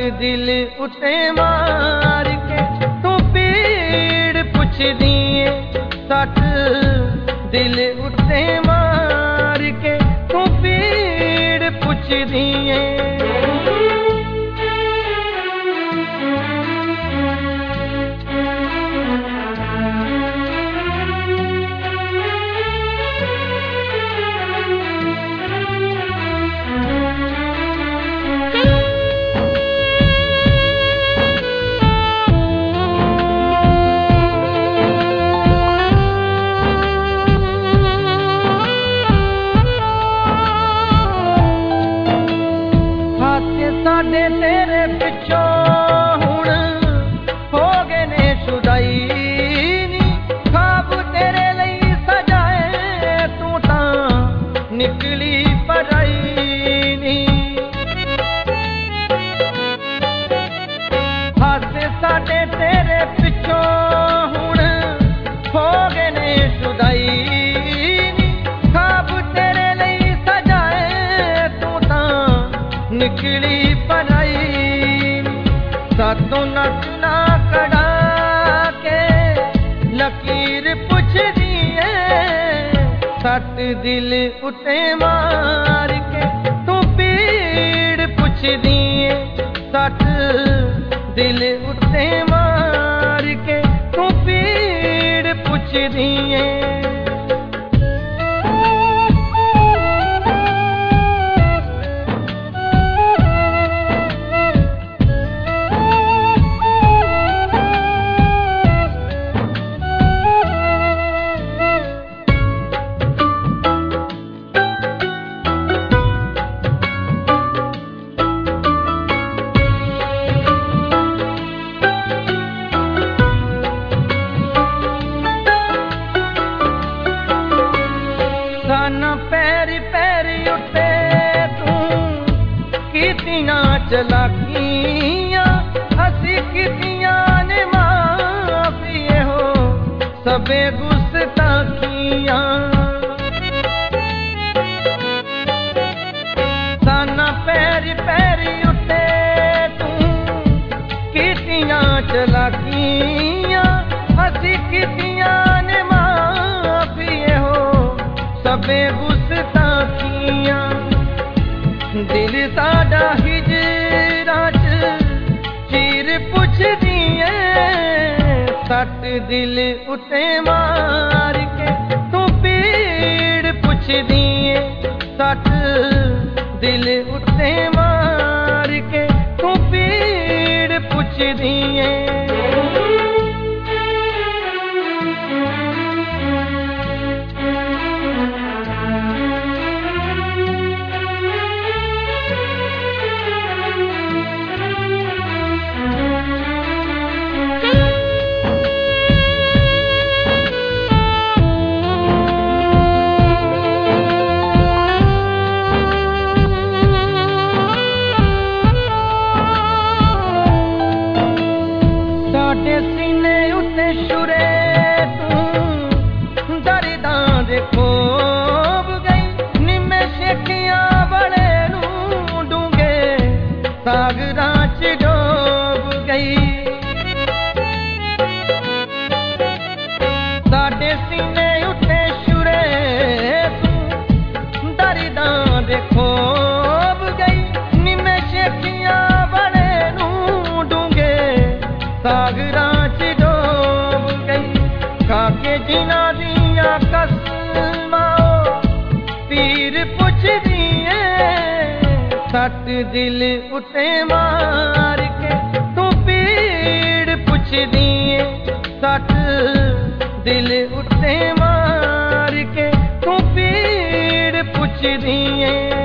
दिल उते मार के तू पीड़ पुछदी है। सट दिल उते मार के तू पीड़ पुछदी है। साडे तेरे पिछों हुण हो गए ने शुदाई नी। ख्वाब तेरे लई सजाए तू तां निकली पराई नी। हासे साडे तेरे पिछों हुण हो गए ने शुदाई नी। ख्वाब तेरे लई सजाए तू तां निकली सातों नट ना कड़ा के लकीर पुछदी है। सट दिल उते मार के तू पीड़ पुछदी है। सट दिल उते मार के तू पीड़ पुछदी है। पैरी पैरी उठे तू कीतियां चलाकियां हसी कीतियां ने माफिए हो सबे गुस्ताखियां। साना पैरी पैरी उठे तू कीतियां चलाकियां हसी कीतियां ने माफिए हो सबे गुस्ताखियां। दिल साडा हिजरा च चीर पुछदी है। सट दिल उते मार के तू पीड़ पुछदी है। सट दिल उते मार के तू पीड़ पुछदी है। सीने उते शुरे तू दर्दां दे खोब गई। निमे शेखियां बड़े नूं डूंगे सागरां च डोब गई। साडे सीने उते शुरे तू दर्दां दे खोब गई। निमे शेखियां बड़े नूं डूंगे सागरां च डोब गई। खाके जिना दिया कसमां पीर पुछदी है। सट दिल उते मार के तू पीड़ पुछदी है। सट दिल उते मार के तू पीड़ पुछदी है।